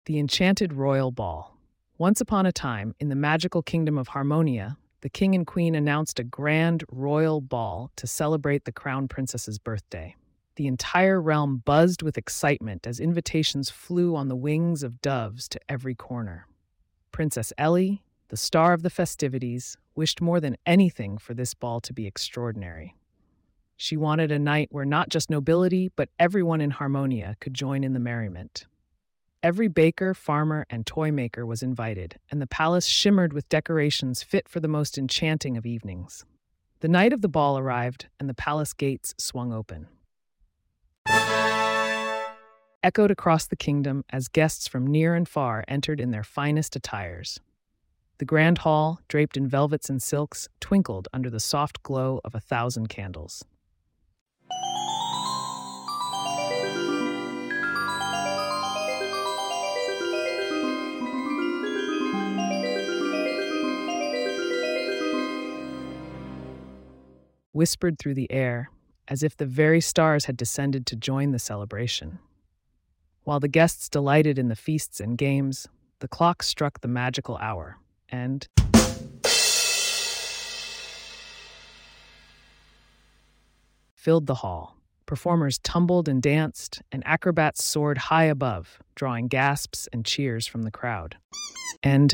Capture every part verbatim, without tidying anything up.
The Enchanted Royal Ball. Once upon a time, in the magical kingdom of Harmonia, the king and queen announced a grand royal ball to celebrate the crown princess's birthday. The entire realm buzzed with excitement as invitations flew on the wings of doves to every corner. Princess Ellie, the star of the festivities, wished more than anything for this ball to be extraordinary. She wanted a night where not just nobility, but everyone in Harmonia could join in the merriment. Every baker, farmer, and toy maker was invited, and the palace shimmered with decorations fit for the most enchanting of evenings. The night of the ball arrived, and the palace gates swung open. Echoed across the kingdom as guests from near and far entered in their finest attires. The grand hall, draped in velvets and silks, twinkled under the soft glow of a thousand candles. Whispered through the air, as if the very stars had descended to join the celebration. While the guests delighted in the feasts and games, the clock struck the magical hour, and filled the hall. Performers tumbled and danced, and acrobats soared high above, drawing gasps and cheers from the crowd. And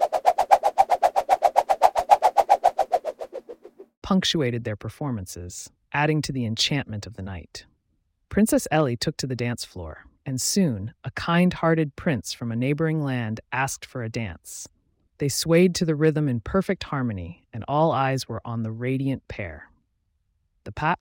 punctuated their performances, adding to the enchantment of the night. Princess Ellie took to the dance floor, and soon a kind-hearted prince from a neighboring land asked for a dance. They swayed to the rhythm in perfect harmony, and all eyes were on the radiant pair. The pa-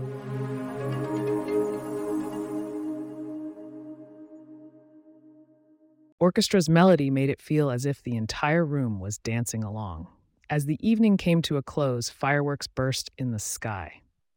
Orchestra's melody made it feel as if the entire room was dancing along. As the evening came to a close, fireworks burst in the sky.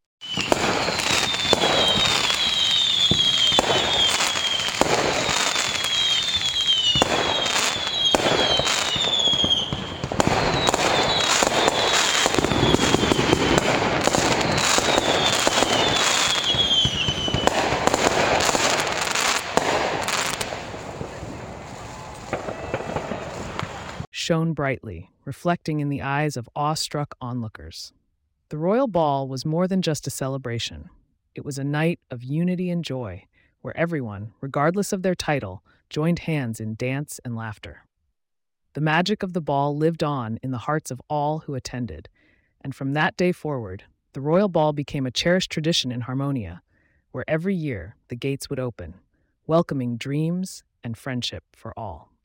Shone brightly, reflecting in the eyes of awestruck onlookers. The royal ball was more than just a celebration. It was a night of unity and joy, where everyone, regardless of their title, joined hands in dance and laughter. The magic of the ball lived on in the hearts of all who attended, and from that day forward, the royal ball became a cherished tradition in Harmonia, where every year the gates would open, welcoming dreams and friendship for all.